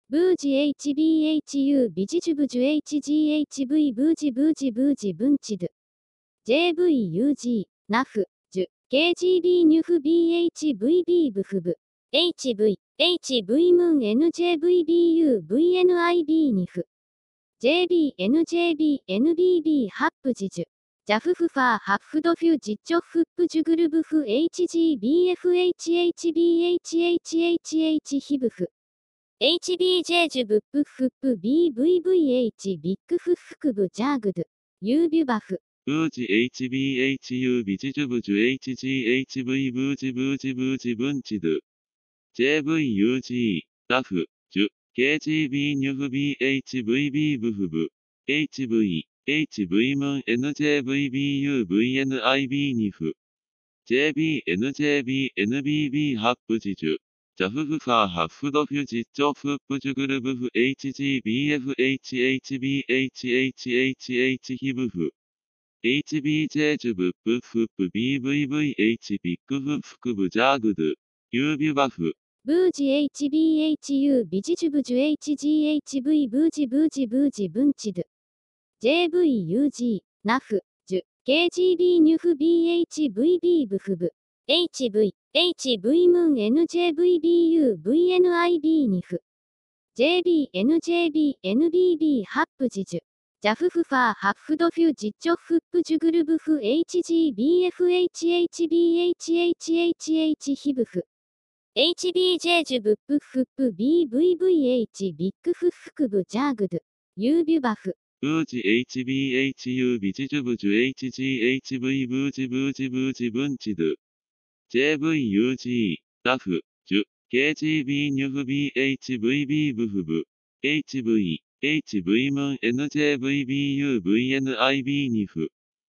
ブージ HBHU ビジジュブジュ HGHV ブージブージブージブンチド JVUG ナフジュ KGB ニュフ BHVB ブフブ HV ムン NJVBU VNIB ニフ JBNJBNBB ハップジジュジャフフファーハッフドフュジッチョフップジュグルブフ HGBFHHBHHHH ヒブフ HBJ ジュブップフップ BVVH ビッグフッフクブジャーグドユービュバフブージ HBHU ビジジュブジュ HGHV ブージブージブージブンチド JVUG ラフジュ KGB ニュフ BHVB ブフブ HV ムン NJVBU VNIB ニフ JBNJBNBB ハップジジュジャフフファーハッフドフュジッチョフップジュグルブフ HGBFHHBHHHH ヒブフ HBJ ジュブップフップ BVVH ビッグフッフクブジャーグドユービュバフブージ HBHU ビジジュブジュ HGHV ブージブージブージブンチド JVUG ナフジュ KGB ニュフ BHVB ブフブ HV ムン NJVBU VNIB ニフ JBNJBNBB ハップジジュジャフフファーハッフドフュジッチョフップジュグルブフ HGBFHHBHHHH ヒブフ HBJ ジュブップフップ BVVH ビッグフッフクブジャーグドユービュバフブージ HBHU ビジジュブジュ HGHV ブージブージブージブンチド JVUG ラフジュ KGB ニュフ BHVB ブフブ HV ムン NJVBU VNIB ニフ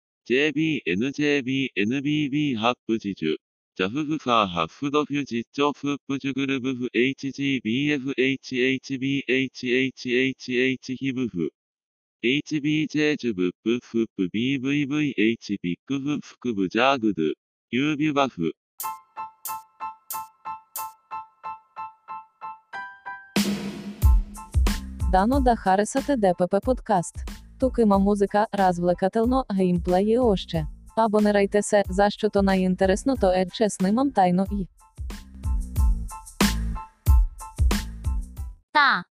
JBNJBNBB ハップジジュジャフフファーハッフドフュジッチョフップジュグルブフ HGBFHHBHHHH ヒブフ HBJ ジュブップフップ BVVH ビッグフッフクブジャーグドユービュバフ Dano da Харесате ДПП подкаст. Тук има музика, развлекателно, геймплеї още. Абонирайте се, защо то най-интересно то е, че снимам тайно и. Та.